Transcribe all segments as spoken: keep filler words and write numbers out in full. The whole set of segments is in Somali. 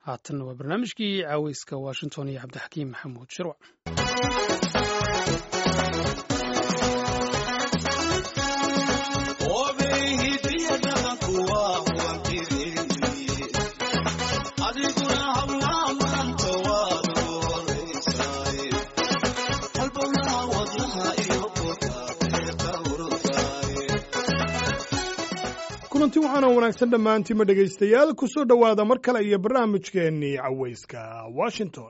haatanna waa barnaamijkii caaweyska washington iyo cabdixakiim maxamuud shirwac. kulanti waxaana wanaagsan dhammaantiima dhegaystayaal ku soo dhowaada mar kale iyo barnaamijkeennii caweyska washington.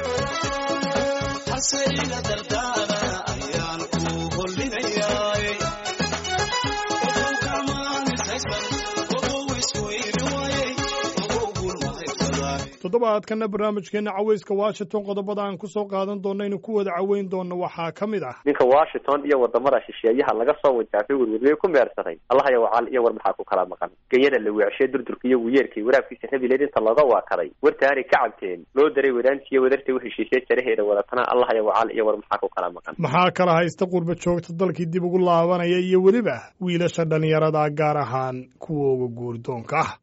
toddobaadkana barnaamijkeena caweyska washington qodobada aan ku soo qaadan doonno inuu ku wada caweyn doono waxaa ka mid ah ninka washington iyo wadamada shisheeyaha laga soo wajaafay werweriyey ku meersaday allahaya wacal iyo war maxaa ku kala maqan genyada la weecshay durdurka iyo wiyeerkii waraabkiisa rabileed inta looga waakaday wartaanay ka cabteen loo daray wadaantiiyo wadartay u heshiisay jaraheeda wadatana allahaya wacal iyo war maxaa ku kala maqan maxaa kala haysta qurba joogta dalkii dib ugu laabanaya iyo weliba wiilasha dhalinyarada gaar ahaan kuwooga guurdoonka ah.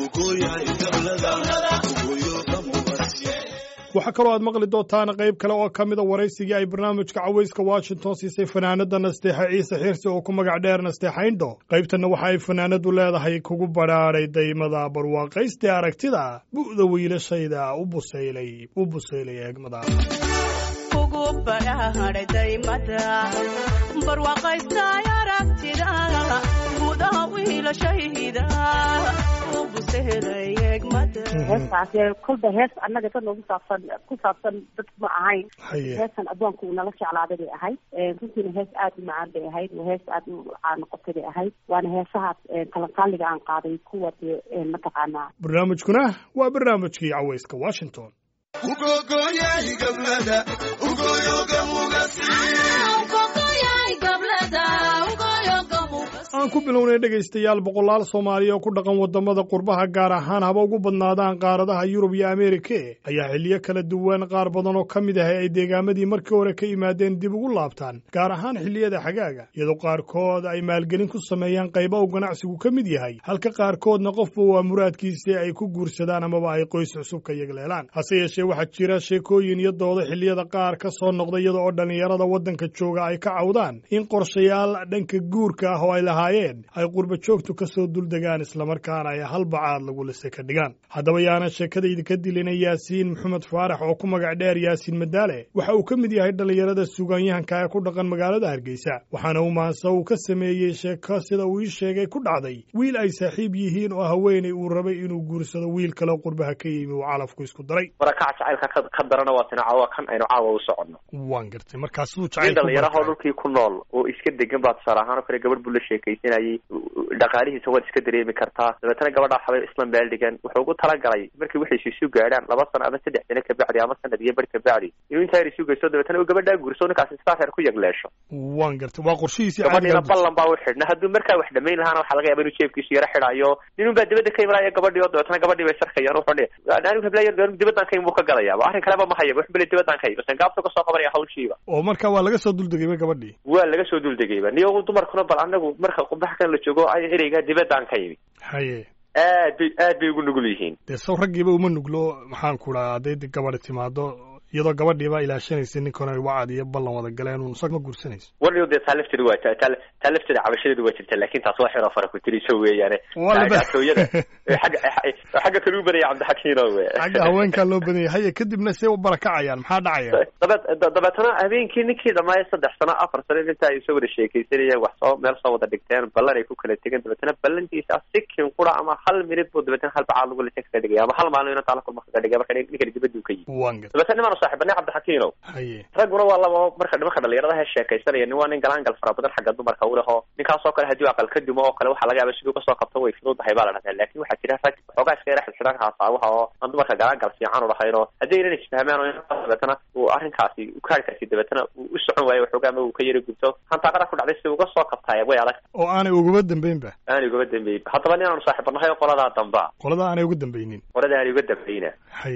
waxaa kaloo aad maqli doontaan qayb kale oo ka mida waraysigii ay barnaamijka caweyska washington siisay fanaanada nasteexa ciise xirsi oo ku magac dheer nasteexayndho qaybtanna waxa ay fanaanadu leedahay kugu badhaadhay daymada barwaaqayste aragtida bu'da wiilashayda u busaylay u busaylay eegmada kugu badhaadhay daymada barwaaqayste aragtida bu'da wiilashayda heestaas kolba hees annaga ka noogu saabsan ku saabsan dad ma ahayn heestan addoonka uu nala jeclaaday bay ahayd runtiina hees aad u macaan bay ahayd waa hees aad u caan noqotay bay ahayd waana heesahaas talanqaaliga aan qaaday kuwa dee mataqaanaa barnaamijkuna waa barnaamijkii caweyska washington. aan ku bilownay dhegaystayaal boqolaal soomaaliya oo ku dhaqan wadamada qurbaha gaar ahaan haba ugu badnaadaan qaaradaha yurub iyo ameerika ayaa xilliyo kala duwan qaar badan oo ka mid ah ay deegaamadii markii hore ka yimaadeen dib ugu laabtaan gaar ahaan xilliyada xagaaga iyadoo qaarkood ay maalgelin ku sameeyaan qayba uu ganacsigu ka mid yahay halka qaarkoodna qofba waa muraadkiisii ay ku guursadaan amaba ay qoys cusub ka yagleelaan. hase yeeshee waxaa jira sheekooyin iyo doodo xilliyada qaar ka soo noqda iyada oo dhallinyarada waddanka jooga ay ka cawdaan in qorshayaal dhanka guurka ah oo ay lahaayeen ay qurba joogtu ka soo duldegaan islamarkaana ay hal bacaad lagu lise ka dhigaan. haddaba yaana sheekadayda ka dilina yaasiin maxamed faarax oo ku magac dheer yaasiin madaale waxa uu ka mid yahay dhallinyarada suugaanyahanka ee ku dhaqan magaalada hargeysa waxaana uu maansa uu ka sameeyey sheeko sida uu ii sheegay ku dhacday wiil ay saaxiib yihiin oo haweenay uu rabay inuu guursado wiil kale qurbaha ka yimi uu calafku isku daray. markaa jacaylka ka darana waa tina caawa kan aynu caawa u soconno waan gartay markaas uu jacayl dhalinyaraha dhulkii ku nool oo iska degan baad tusaale ahaan oo kale gabadh buu la sheekaysanayay dhaqaalihiisa waad iska dareemi kartaa dabeetana gabadha xabay islam baaldigan wuxuu ugu talagalay markii waxay isu gaadhaan laba sano ama saddex sano ka bacdi ama sanad iyo bar ka bacdi inuu intaa isu geysto dabeetana uu gabadhaa guurso ninkaas istaa reer ku yagleesho. waan gartay waa qorshihiisii gabadhiina ballan baa u xidhna hadduu markaa wax dhamayn lahaana waxaa laga yaaba inuu jeebkiisu yaro xidhayo ninun baa dibadda ka imanaya gabadhii oo dabeetana gabadhii bay sarkayaan wuxuu dhihi anigu heblaayar dibaddan ka imuu ka gadayaaba arrin kaleba ma hayaba wuxuu bale dibaddan ka imasan gaabta ka soo qabanaya hawshiiba oo marka waa laga soo duldegayba gabadhii waa laga soo duldegayba niyo dumarkuna bal anagu marka qurbaha kan la joogo ereyga dibadaan ka yimi haye aad bay aad bay ugu nugul yihiin dee saw raggiiba uma nuglo maxaan ku dhaha hadday gabadhi timaado iyadoo gabadhiiba ilaashanaysa ninkana wacad iyo ballan wada galeen uun sag ma guursanayso warniyo dee taa lafteedu waa taa lafteeda cabashadeedu waa jirta laakiin taas waa xiroo fara ku tiriso weeyaane gaasooyada xagga xagga kale u badaya cabdixakiino we xagga haweenkaa loo badanya haye kadibna see u barakacayaan maxaa dhacaya dabeet dabeetana habeenkii ninkii dhamaaye saddex sano afar sano inta ay soo wada sheekaysanayeen wax soo meel soo wada dhigteen ballan ay ku kala tegeen dabeetana ballantiisa sikin qura ama hal minid buu dabeetana hal bacaad lagu lisa kaga dhigaya ama hal maalin inuu taala kulma kaga dhigaya marka ninkani dibaduu ka yimi dabeetana saaxiibnay cabdixakiino ragguna waa laba marka nimanka dhalinyarada he sheekaysanaya nin waa nin galaangal fara badan xagga dumarka u leho ninkaasoo kale haddii aqal ka dumo oo kale waxaa laga yaaba siduu kasoo qabto way fududahay baa la dhahdaa laakiin waxaa jira rag xoogaa iska yara xidxidhan haasaawaha oo aan dumarka galaangal fiican u lahayn oo haddii inan isfahmaan oo dabeetana uu arrinkaasi kaarkaasi dabeetana uu u socon waayo waxoogaa ama uu ka yara gubto hantaaqada ku dhacday si uga soo qabtaaya way adag oo aanay ugaba dambeynba aanay ugaba dambeyn haddaba nin aanu saaxiibanahay qoladaa damba qolada aanay uga dambeynin qolada aanay uga dambeyna haye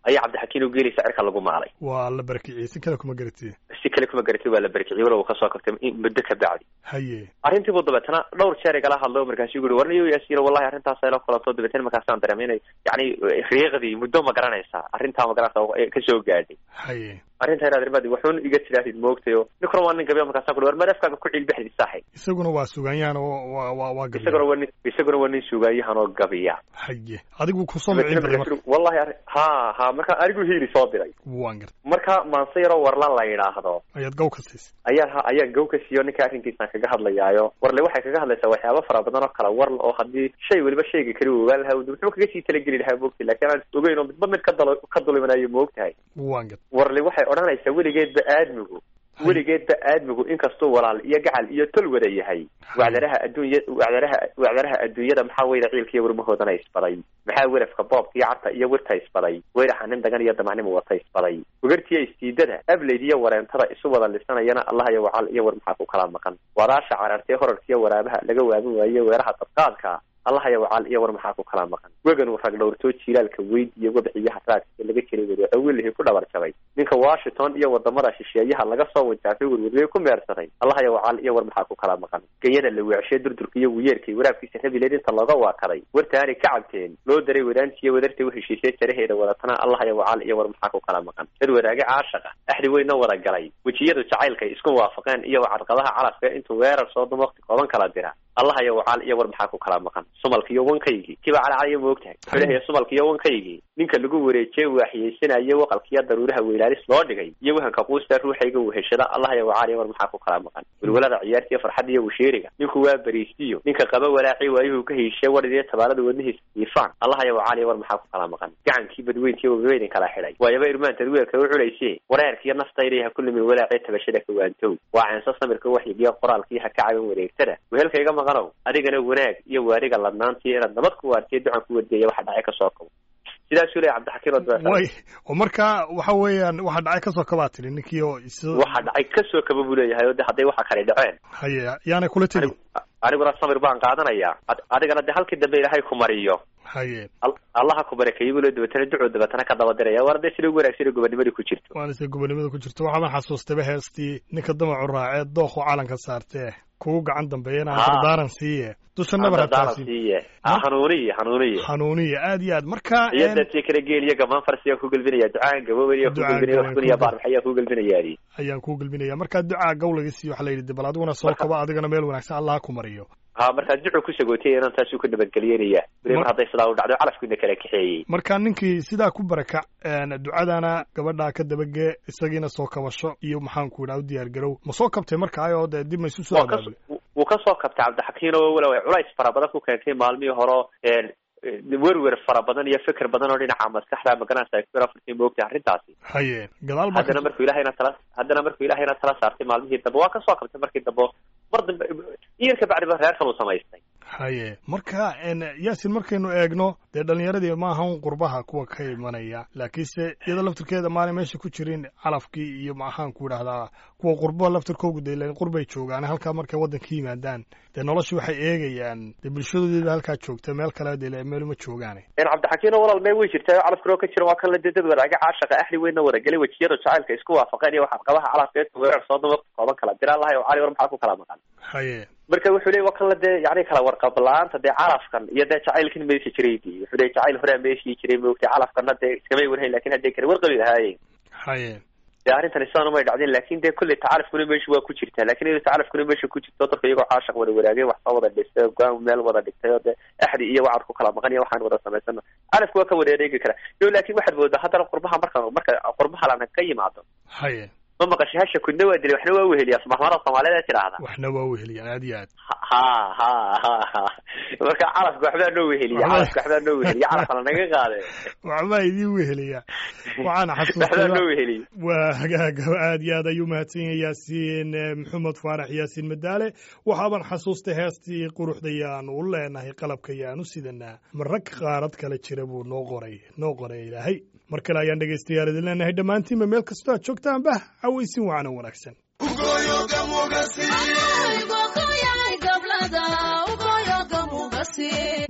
ayaa cabdixakiin u geeli sicirka lagu maalay waa la barakiciyey si kale kuma garatay si kale kuma garatay waa la barakiciyey walow ka soo kabtay muddo ka bacdi haye arrintii buu dabeetana dhowr jeer igala hadlo markaasuu yiri warniyo yaasiin wallahi arrintaas ay la kulato dabeetana markaasaan dareemayay yani riiqdii muddo ma garanaysaa arrintaa ma garanaysaa ka soo gaadhay haye arrinta inaad ribadi wuxuun iga tidaahdid moogtayo ninkuna waa nin gabiya markaasaan ku war madafkaaga ku ciilbaxdi saaxay isaguna waa sugaanyahan oo waa waa waa gabiya isaguna waa nin isaguna waa nin sugaanyahan oo gabiya haye adigu ku soo micin badan wallahi ha ha marka arigu hiiri soo diray waan gar marka maansayro warla la yiraahdo ayaad gow ka siis ayaa ayaa gow ka siiyo ninka arrinkiisa kaga hadlayaayo warle waxay kaga hadlaysaa waxyaabo fara badan oo kala war oo hadii shay waliba sheegi kari ogaal lahaa wuxuu kaga sii tala gali lahaa moogtay laakiin aan ogeyn oo midba mid ka dalo ka dulimanayo moogtahay waan gar warle waxay odhanaysaa weligeedba aadmigu weligeedba aadmigu inkastoo walaal iyo gacal iyo tol wada yahay wacdaraha adduunya wacdaraha wacdaraha adduunyada maxaa weyda ciilka iyo warmahoodana isbaday maxaa werafka boobka iyo carta iyo wirta isbaday weyraxa nin dagan iyo damacnimo wata isbaday wagartiya istiidada ableyd iyo wareentada isu wada lisanayana allah iyo wacal iyo war maxaa ku kala maqan wadaasha carartee horarkiiyo waraabaha laga waabin waaye weeraha dadqaadka allah ya wacal iyo war maxaa ku kala maqan wegan uu rag dhowrtoo jiilaalka weyd iyo wabxiyaha raadka laga jiray wariyo wiilihii ku dhabar jabay ninka Washington iyo wadamada shisheeyaha laga soo wajaafay warwariyo ku meersaday allah ya wacal iyo war maxaa ku kala maqan geeyada la weecshay durdurka iyo weerkii waraabkiisa rabileed inta laga waa kaday wartaani ka cabteen loo daray wadaantii wadartii wixii heshiisay taraheeda wadatana allah ya wacal iyo war maxaa ku kala maqan dad wadaagay caashaqa axdi weyna wada galay wajiyada jacaylka isku waafaqeen iyo carqadaha calafka intuu weerar soo dum waqti kooban kala dira allah ya wacal iyo war maxaa ku kala maqan sumalka iyo wankaygi kiba calacay moogtahay xulaha sumalka iyo wankaygi ninka lagu wareejay waxyeysanayo waqalkiya daruuraha weylaalis loo dhigay iyo wahanka quusta ruuxayga uu heshada allah ya wacal iyo war maxaa ku kala maqan walwalada ciyaartiya farxad iyo sheeriga ninku waa bariistiyo ninka qaba walaaci waayuu ka heshay waridiya tabaarada wadnihiisa ifaan allah ya wacal iyo war maxaa ku kala maqan gacankii badweyntii oo weyn kala xidhay waayaba irmaanta weelka u culaysay wareerkiya naftayriha kulmi walaaci tabashada ka waantow waa aansa samirka waxyiga qoraalkii ha ka caawin wareegtada weelkayga maqanow adigana wanaag iyo waariga ladnaantii inaad nabad ku waartay ducan ku wadeeya waxa dhacay ka soo kabo sidaas uu leeyahay cabdixakiin way oo marka waxa weeyaan waxa dhacay ka soo kabaa tiri ninkii oo waxa dhacay ka soo kaba buu leeyahay oo haday waxa kale dhaceen haye yaana kula tiri aniguna samir baan qaadanaya adigana de halkii dambe ilaahay ku mariyo haye allah ku barakeeyo wala dabatana duco dabatana ka daba diraya warday sida wanaagsan gobonimada ku jirto waan sida gobonimada ku jirto waxa ma xasuustay heestii ninka damacu raacay dooxo calanka saartay kugu gacan dambeeyana dardaaran siiye dushanna barataasi siiye hanuuniye hanuuniye hanuuniye aad iyo aad marka iyada tii kala geeliya gaban farsiya ku galbinaya ducaan gabowriya ku galbinaya wax kuniya baar maxay ku galbinayaan ayaan ku galbinaya marka ducaa gowlaga siiyo waxa la yiri bal adiguna soo kaba adigana meel wanaagsan allah ku mariyo ha marka duco ku sagootay inaan taas ku nabadgeliyeenaya bari haday sidaa u dhacdo calafkiina kala kaxeeyay marka ninkii sidaa ku baraka ducadana gabadha ka dabage isagiina soo kabasho iyo maxaan ku dhaw diyaar garow ma soo kabtay marka ayo dib ma isu soo adaabay wuu ka soo kabtay cabdixakiin oo walaal culays fara badan ku keentay maalmihii hore ee werwer fara badan iyo fikir badan oo dhinaca maskaxda maganaysa ay ku rafartay moogtay arrintaasi haye gadaal ba haddana markuu ilaahayna tala haddana markuu ilaahayna tala saartay maalmihii dambe waa ka soo kabtay markii dambe mardan iyarka bacdi ba reer kale samaystay haye marka yaasin markaynu eegno dee dhalinyaradii ma ahan qurbaha kuwa ka imanaya laakiinse iyada laftirkeeda maalin meesha ku jirin calafkii iyo maahaan ku idhahdaa kuwa qurbaha laftirkoogu dee leen qurbay joogaan halkaa markay waddanka yimaadaan dee nolosha waxay eegayaan dee bulshadoodiiba halkaa joogta meel kale dee meel ma joogaane in cabdixakiin walaal mee way jirtaa calafkiro ka jira waa kan la dad wadaaga caashaqa ahli weyna wada galay wajiyada jacaylka isku waafaqeen iyo waxa qabaha calafkeed weerar soo daba kooban kala dira allah iyo cali war maxaa ku kala maqan haye marka wuxuu leeyahay waa kan la dee yani kala warqab la'aanta dee calafkan iyo dee jacaylkan meesha jireeyay wuxuu leeyahay jacayl hore meesha jiray moogtay calafkana dee iskama warhay laakiin hadday kala warqabi lahaayeen haye dee arrintan isaan uma dhacdeen laakiin dee kulli tacalufkuna meesha waa ku jirtaa laakiin iyada tacalufkuna meesha ku jirto dadka iyagoo caashaq wada wadaagay wax soo wada dhistay go'aan meel wada dhigtay oo dee axdi iyo wacad ku kala maqan iyo waxaan wada samaysano calafku waa ka wareegi kara yo laakiin waxaad moodaa haddana qurbaha marka marka qurbaha lana ka yimaado haye ma maqashay hasha kudna waa dilay waxna waa weheliyaa subaxmara Soomaaliyeed tiraahda waxna waa weheliyaa aad iyo aad ha ha ha marka calafku waxba noo weheliyaa calafku waxba noo weheliyaa calafka naga qaade waxba idin weheliyaa waxaan xasuustaa noo weheliyaa waa hagaaga aad iyo aad ayuu mahadsan yaasiin maxamed faarax yaasiin madaale waxaan xasuustay heestii quruxdayaan u leenahay qalabkayaan u sidanaa marag qaarad kala jira buu noo qoray noo qoray ilaahay mar kale ayaan dhegaystayaal idin leenahay dhammaantiinba meel kastoo aad joogtaan bah cawaysin waana wanaagsan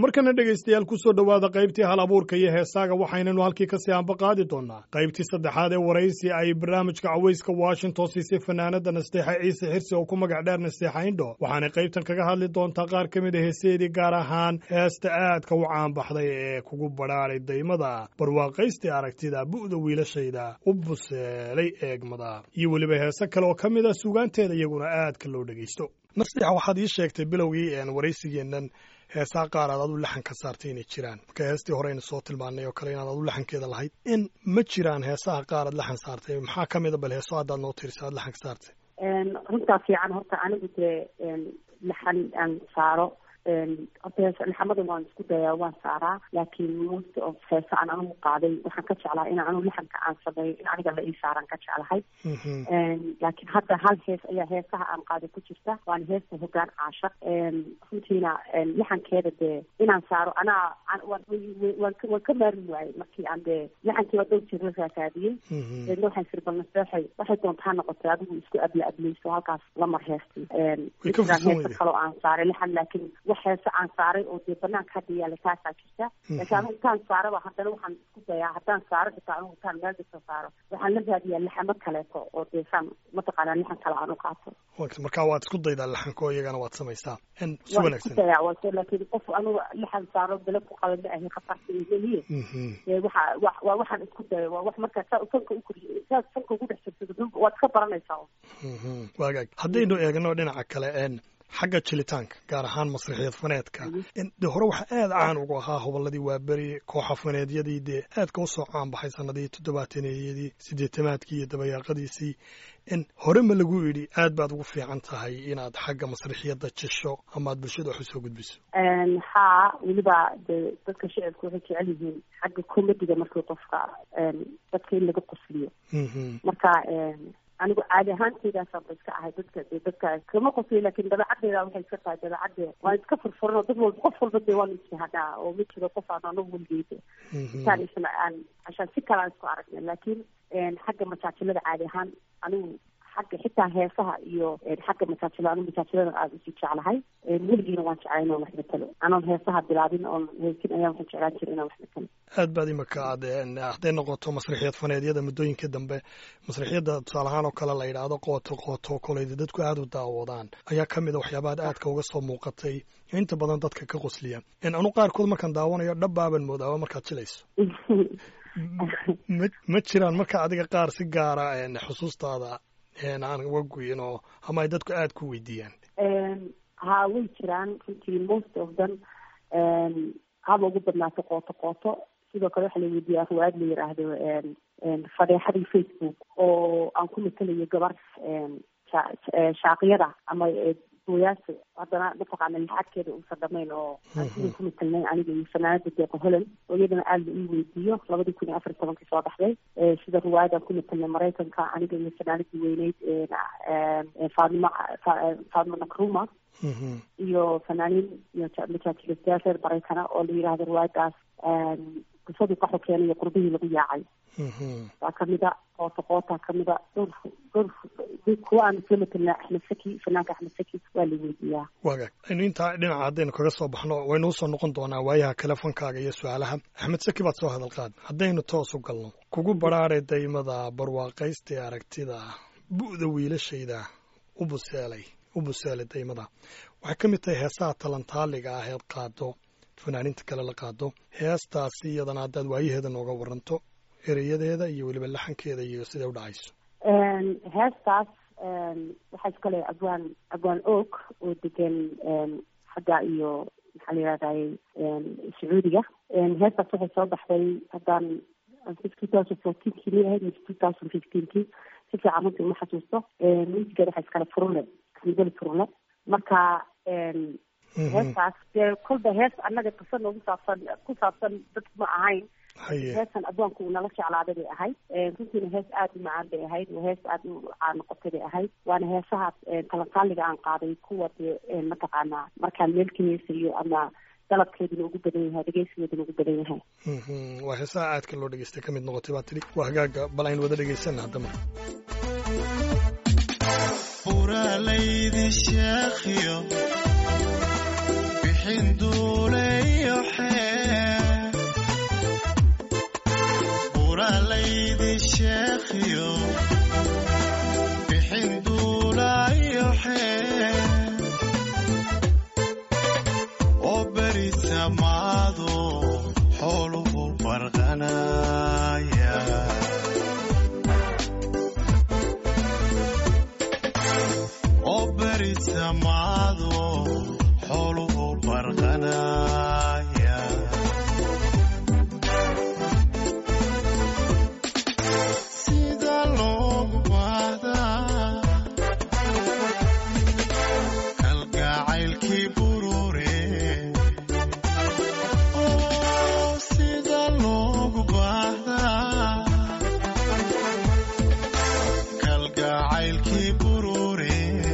markana dhegaystayaal ku soo dhowaada qaybtii hal abuurka iyo heesaaga waxaynanu halkii kasii anba qaadi doonaa qaybtii saddexaad ee waraysi ay barnaamijka cawayska washington siisay fanaanada nasteexa ciise xirsi oo ku magac dheer nasteexa indho waxaanay qaybtan kaga hadli doontaa qaar ka mid a heeseedii gaar ahaan heesta aadka u caanbaxday ee kugu badhaaray daymada barwaaqaystii aragtida bu'da wiilashayda u buseelay eegmada iyo weliba heese kale oo ka mid a suugaanteeda iyaguna aadka loo dhegaysto nasteexa waxaad ii sheegtay bilowgii waraysigeennan heesaa qaar aad adu laxan ka saartay inay jiraan marka heestii horeyna soo tilmaanay oo kale inaad adu laxankeeda lahayd in ma jiraan heesaha qaar aad laxan saartay maxaa ka mid a bal heeso haddaad noo tirisa aad laxan ka saartay runtaa fiican horta anigu dee laxan aan saaro horta heesa laxamadan waan isku dayaa waan saaraa laakiin most of heesa aan anigu qaaday waxaan ka jeclaa in anigu laxanka aan sameeyo in aniga la ii saaran ka jeclahay laakiin hadda hal hees ayaa heesaha aan qaaday ku jirta waana heesta hoggaan caashaq runtiina laxankeeda dee inaan saaro anaa waan waan ka maarmi waayey markii aan dee laxankii waa dhow jir la raakaadiyey deedna waxaan siri bal nasteexay waxay doontaa noqotay adigu isku abla ableyso halkaas lamar heestii heesa kaloo aan saaray laxan laakiin heese aan saaray oo dee banaanka hadda yaala taasaa jirta laakiin anigu intaan saaraba haddana waxaan isku dayaa haddaan saaro xitaa anigu intaan meel dhigta saaro waxaan la raadiyaa laxamo kaleeto oo dee saan mataqaanaa laxan kale aan u qaato marka waad isku daydaa laxanko iyagana waad samaysaa si waan isku dayaa waa laakiin qof anigu laxan saaro bele ku qaba ma ahi khatarta ihiye waxa waa waxaan isku daya waa wax markaa saa sanka ukoriy saa sanka ugu dhex jirto waad ka baranaysaa waagaag haddaynu eegno dhinaca kale xagga jilitaanka gaar ahaan masraxiyad faneedka de hore waxa aad caan ugu ahaa hobolladii waaberi kooxa faneedyadii dee aadka u soo caan baxay sanadihii toddobaataneyadii siddeetamaadkii iyo dabayaaqadiisii in hore ma lagu yidhi aad baad ugu fiican tahay inaad xagga masraxiyadda jisho ama aad bulshada wax u soo gudbiso haa weliba dee dadka shicibku waxay jecel yihiin xagga komediga markii qofka dadka in laga qosliyo marka anigu caadi ahaanteydaasaan ba iska ahay dadka de dadka kama qosliyo laakiin dabeecaddeeda waxay iska tahay dabeecadde waan iska furfuran oo dad walba qof walba dee waan ishahadaa oo ma jiro qof aan anagu walgeyda intaan isna aan cashaan si kale aan isku aragnay laakiin xagga majaajilada caadi ahaan anigu xagga xitaa heesaha iyo xagga majaajilada anigu majaajilada aada usii jeclahay weligiina waan jeclay inaan wax matalo anoon heesaha bilaabin oon heesin ayaan waxaan jeclaan jira inaan wax matalo aad baad imaka aad hadday noqoto masraxiyad faneedyada muddooyinka dambe masraxiyadda tusaale ahaan oo kale la yidhaahdo qooto qooto koleyda dadku aada u daawadaan ayaa ka mid a waxyaabaad aadka uga soo muuqatay inta badan dadka ka qosliya anu qaarkood markaan daawanayo dhabbaaban moodaaba markaad jilayso ma ma jiraan marka adiga qaar si gaara xusuustaada aan uga goyin oo ama ay dadku aada ku weydiiyaan haa way jiraan runtii most of them haba ugu badnaato qooto qooto sidoo kale waxaa la weydiiyaa ruwaad la yidhaahdo fadeexadii facebook oo aan ku matalayo gabar shaaqiyada ama booyaasa haddana mataqaana lixadkeeda uusan dhamayn oo aan sidii ku matalnay aniga iyo fanaanada deeqa holland oo iyadana aada la ii weydiiyo labadii kun iyo afar iyo tobankii soo baxday sida ruwaayad aan ku matalnay maraykanka aniga iyo fanaanadii weyneyd faadima faadima nakruma iyo fanaaniin iyo majaajilistayaal reer maraykana oo la yidhaahdo ruwaayadaas qisadii qaxo keenay iyo qurbihii lagu yaacay waa kamida qoota qoota kamida dhowr dhowr kuwa aan isla matelnaa axmed saki fanaanka axmed saki waa la weydiiyaa waagaag aynu intaa dhinaca haddaynu kaga soo baxno waynu usoo noqon doonaa waayaha telefonkaaga iyo su-aalaha axmed saki baad soo hadal qaad haddaynu toos u galno kugu badhaaray daymada barwaaqaystee aragtida bu'da wiilashayda u buseelay u buseelay daymada waxay ka mid tahay heesaha talantaaliga ah eed qaado fanaaninta kale la qaado heestaasi iyadana haddaad waayaheeda nooga waranto ereyadeeda iyo weliba laxankeeda iyo siday u dhacayso heestaas waxaa iskale abwaan abwaan og oo degan xagga iyo maxaa la yihahdaye sacuudiga heestaas waxay soo baxday haddaan two thousand fourteenkii ma ahayd mise two thousand fifteenkii si fiican runtii uma xasuusto musigeeda waxaa iskale furule xamidali furule marka heestaas dee kolba hees annaga qisa noogu saabsan ku saabsan dad ma ahayn heestan addoonku nala jeclaaday bay ahayd runtiina hees aada u macaan bay ahayd waa hees aada u caan noqotay bay ahayd waana heesaha talantaaliga aan qaaday kuwa dee mataqaanaa markaan meel ka heesayo ama dalabkeeduna ugu badan yahay dhegeysigeeduna ugu badan yahay waa heesaha aadka loo dhegeystay ka mid noqotay baa tidhi waa hagaaga bal aynu wada dhegeysana hadda marka uralaydi sheekhiyo bixin duuleyo buraalaydi sheekhiyo bixin duulaayo xee oo beri samaado xooluhu barqanaya oo beri samaado xooluhu barqanaya sida loogu baahdaa kalgacaylkii burure oo sida loogu baahdaa kalgacaylkii burure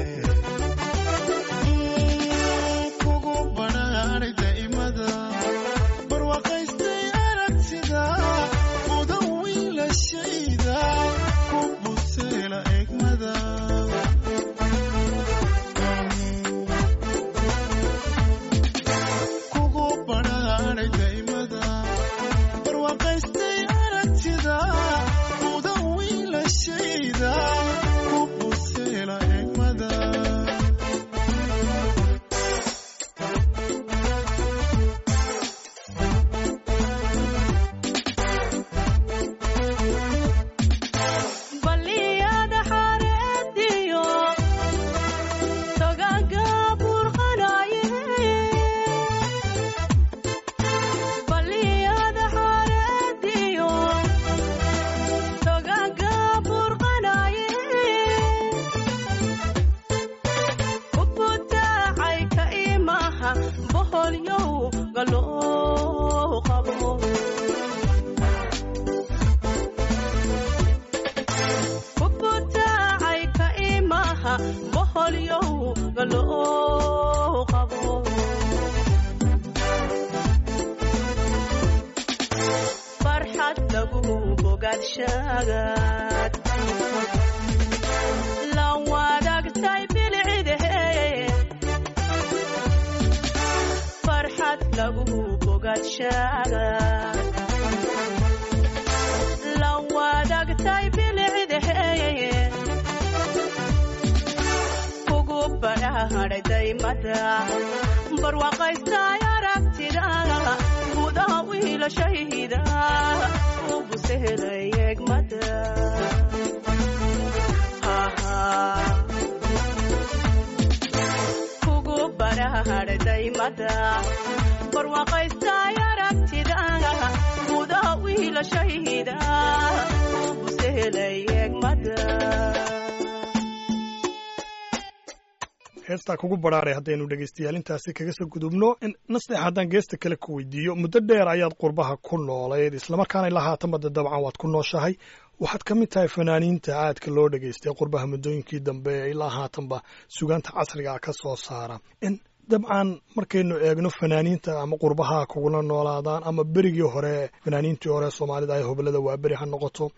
heestaa kugu baraaray haddaynu dhegaystayaal intaasi kaga soo gudubno nasdex haddaan geesta kale ku weydiiyo muddo dheer ayaad qurbaha ku noolayd islamarkaana ilaa haatan badda dabcan waad ku nooshahay waxaad ka mid tahay fanaaniinta aadka loo dhegaystay qurbaha muddooyinkii dambe ee ilaa haatanba sugaanta casriga ka soo saara dabcan markaynu eegno fanaaniinta ama qurbaha kugula noolaadaan ama berigii hore fanaaniintii hore soomaalida ay hobalada waa beri ha noqoto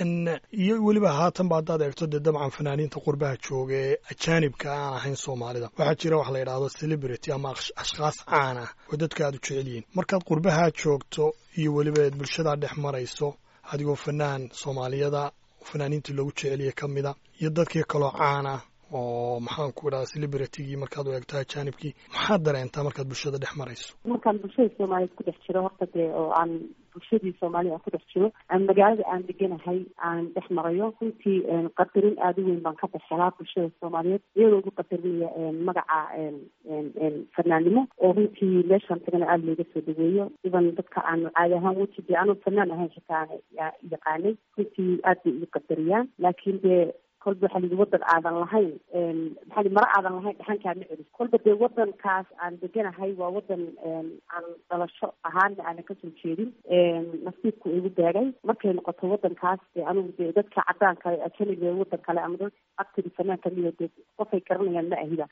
iyo weliba haatanba haddaad eegto dee dabcan fanaaniinta qurbaha jooga ee ajaanibka aan ahayn soomaalida waxaa jira wax la yidhaahdo celebrity ama ashkhaas caan ah oo dadka aad u jecel yihiin markaad qurbaha joogto iyo weliba eed bulshadaa dhex marayso adigoo fanaan soomaaliyada fanaaniintii loogu jeceliye ka mida iyo dadkii kaloo caan ah oo maxaan ku idhaha celebritigii markaad u eegto ajaanibkii maxaad dareentaa markaad bulshada dhex marayso markaan bulshada soomaaliyeed ku dhex jiro horta dee oo aan bulshadii soomaalida aan ku dhex jiro aan magaalada aan deganahay aan dhex marayo runtii qadarin aada u weyn baan ka baxelaa bulshada soomaaliyeed iyadoo ugu qadarinaya magaca fanaannimo oo runtii meeshaan tagana aada looga soo dhaweeyo iban dadka aan caadi ahaan weji dee anuu fanaan ahayn xitaa yaqaanay runtii aad bay igu qadariyaan laakiin dee kolba waxaa lidi wadan aadan lahayn maxaa mara aadan lahayn dhaxankaa ma celis kolba dee wadankaas aan deganahay waa wadan aan dhalasho ahaana aanan kasoo jeedin nasiibku igu beegay markay noqoto wadankaas dee anugu dee dadka cadaanka ajaniga wadan kale ama dad actiri fanaan kamida dee qofay garanayaan ma ahida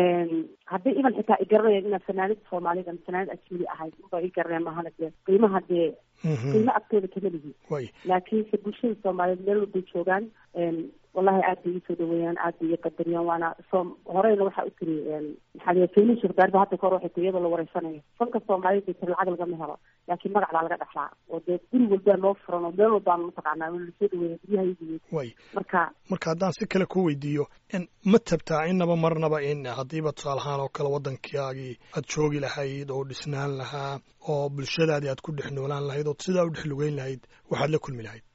haddii iban xitaa i garanayaan inaan fanaanida soomaalida ama fanaanid ajnabi ahay unba i garanayaan mahana dee qiimaha dee qiimo agtooda kama lihi laakiinse bulshada soomaaliyeed meel walbay joogaan wallahi aad bay isoo dhaweeyaan aad bay qadariyaan waana soo horeyna waxaa u tiri maxaa fiilin shirdaarba hadda kahor waxay tiri iyadoo la wareysanayo fanka soomaalida bay tiri lacag lagama helo laakiin magac baa laga dhexlaa oo dee guri walbaa loo furan oo meel walbaan mataqaanaa lasoo dhaweeya guryahaygii way marka marka haddaan si kale ku weydiiyo ma tabtaa innaba marnaba in haddiiba tusaale ahaan oo kale waddankaagii aad joogi lahayd oo dhisnaan lahaa oo bulshadaadii aad ku dhex noolaan lahayd oo sidaa u dhex lugeyn lahayd waxaad la kulmi lahayd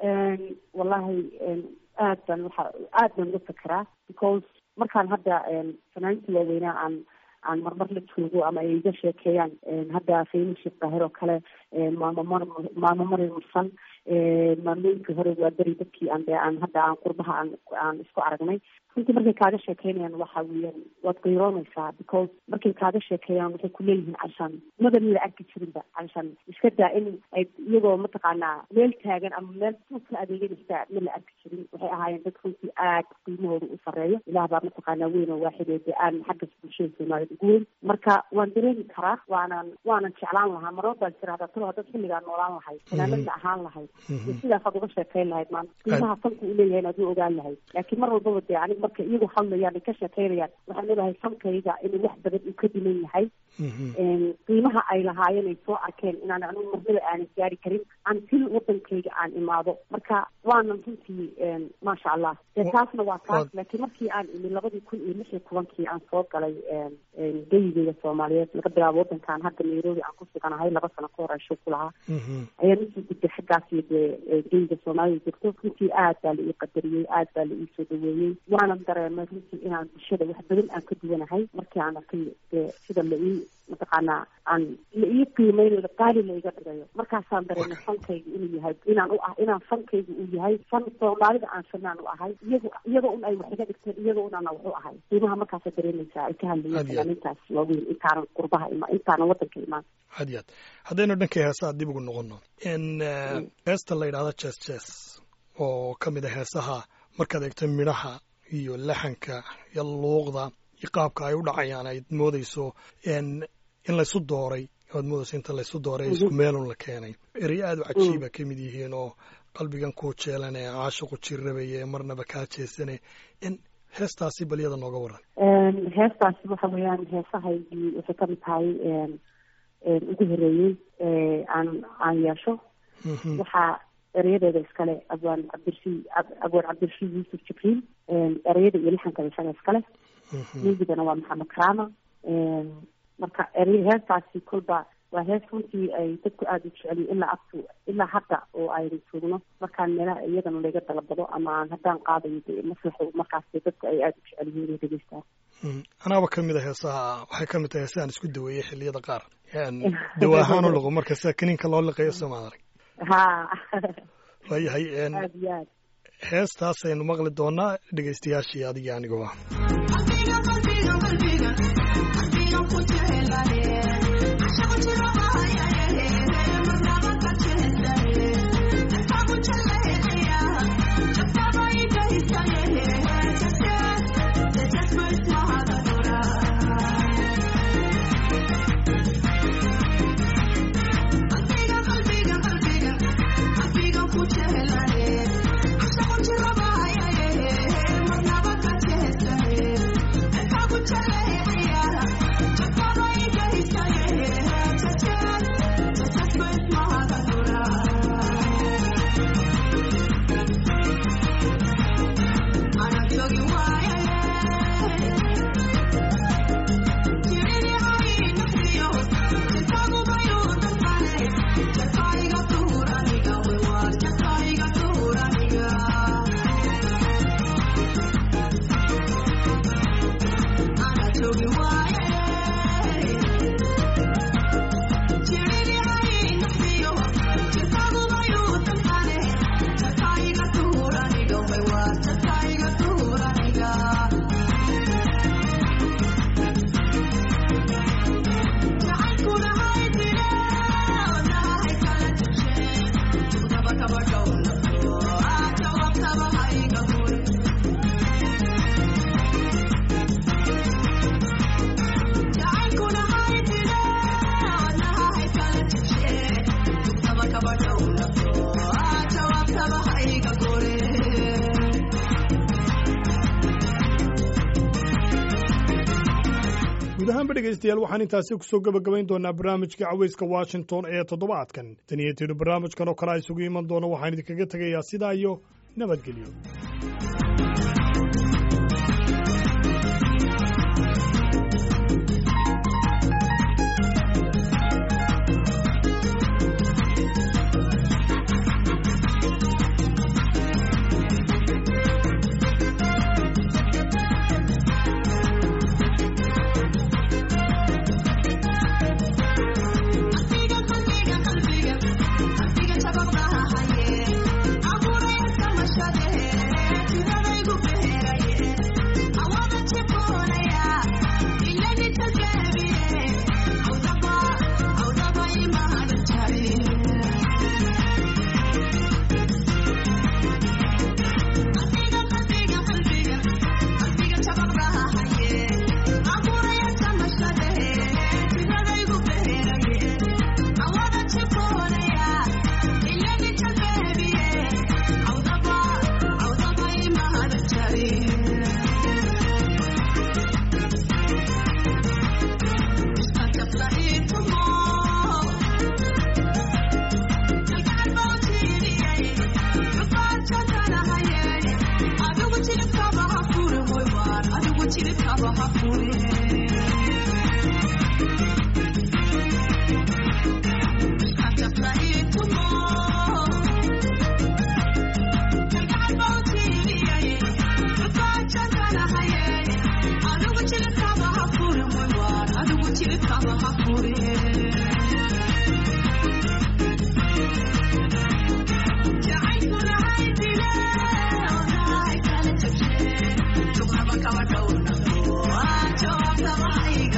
wallahi aad baan waxa aad baan uga fekeraa because markaan hadda fanaaniinta waaweynaa aan aan marmar la joogo ama ay iga sheekeeyaan hadda fayni sheekh daahir oo kale maamo mar maamo mari mursal maamooyinkii hore waa beri dadkii aan dee aan hadda aan qurbaha aan aan isku aragnay runtii markay kaaga sheekeynayaan waxa weeyaan waad qayroonaysaa because markay kaaga sheekeeyaan waxay ku leeyihiin cashaan mada mila arki jirinba cashaan iska daa in ay iyagoo mataqaanaa meel taagan ama meel suuka adeeganaysa ma la arki jirin waxay ahaayeen dad runtii aad qiimahooda u sarreeyo ilaah baa mataqaanaa weyn oo waaxideeda aan xagga bulshada soomaaliyed ugu weyn marka waan dareemi karaa waanan waanan jeclaan lahaa marwar baan jira hadda talo hadad xilligaa noolaan lahayd fanaanada ahaan lahayd sidaasaad uga sheekeyn lahayd maanta qiimaha fanka uu leeyahay inaad u ogaan lahayd laakiin mar walbaba dee anig marka iyagu hadlayaan ay ka sheekeynayaan waxaan leedahay fankayga inuu wax badan uu ka dhiman yahay qiimaha ay lahaayeen ay soo arkeen inaan anigu marnaba aanan gaari karin until wadankayga aan imaado marka waanan runtii maasha allah dee taasna waa taas laakiin markii aan imi labadii kun iyo lix iyo tobankii aan soo galay geyigeyga soomaaliyeed laga bilaabo wadankaan hadda nairobi aan ku suganahay laba sano ka hor aan shoog ku lahaa ayaan usoo gudbay xaggaas iyo dee geyiga soomaalida jirto runtii aad baa la ii qadariyey aad baa la iisoo dhaweeyey waanan dareemay runtii inaan bulshada wax badan aan ka duwanahay markii aan arkay dee sida la ii mataqaanaa aan la ii qiimeynayo qaali la iga dhigayo markaasaan dareemay fankayga inuu yahay inaan u ah inaan fankayga uu yahay fan soomaalida aan fanaan u ahay iyago iyaga un ay wax iga dhigteen iyaga un ana wax u ahay qiimaha markaasa dareemaysaa ay ka hadlayeen fanaanintaas waaweyn intaanan qurbaha ima intaanan wadanka imaan had yaad haddaynu dhankay heesaha dib ugu noqono in heesta la yidhahdo jes jes oo ka mid a heesaha markaad eegto midhaha iyo laxanka iyo luuqda iyo qaabka ay u dhacayaan ayd moodayso in laysu dooray oad moodayso inta laysu dooray isku meelun la keenay erey aad u cajiiba ka mid yihiin oo qalbigan kuu jeelane caashiqu jirrabaye marnaba kaa jeesane in heestaasi balyada nooga waran heestaasi waxa weeyaan heesahaygii waxay ka mid tahay ugu horeeyey aan aan yeesho waxaa erayadeeda iskale abwaan cabdirashid abwaan cabdirashiid yuusuf jibriil ereyada iyo lixankada isaga iskale midigana waa maxamed karaama marka erey heestaasi kolba waa hees runtii ay dadku aada u jeceliyo ilaa abtu ilaa hadda oo aynu joogno markaan meelaha iyadana laga dalabado ama aan haddaan qaadayo de maslaxo markaas dadku ay aada u jecel yihiin inay dhegeystaan anaaba ka mid a heesaha waxay ka mid tahay heesahan isku daweeyey xilliyada qaar dawa ahaan u liqo marka sida kaniinka loo liqayo soomaad arag ha waayahay aad iyo aad heestaasaynu maqli doonaa dhegeystayaashii adiga anigoo ah ahaanba dhegaystayaal waxaan intaasi kusoo gebagabayn doonaa barnaamijka caweyska washington ee toddobaadkan tan iyo tiinu barnaamijkan oo kale a isugu iman doono waxaan idinkaga tegayaa sidaa iyo nabadgelyo. Come on,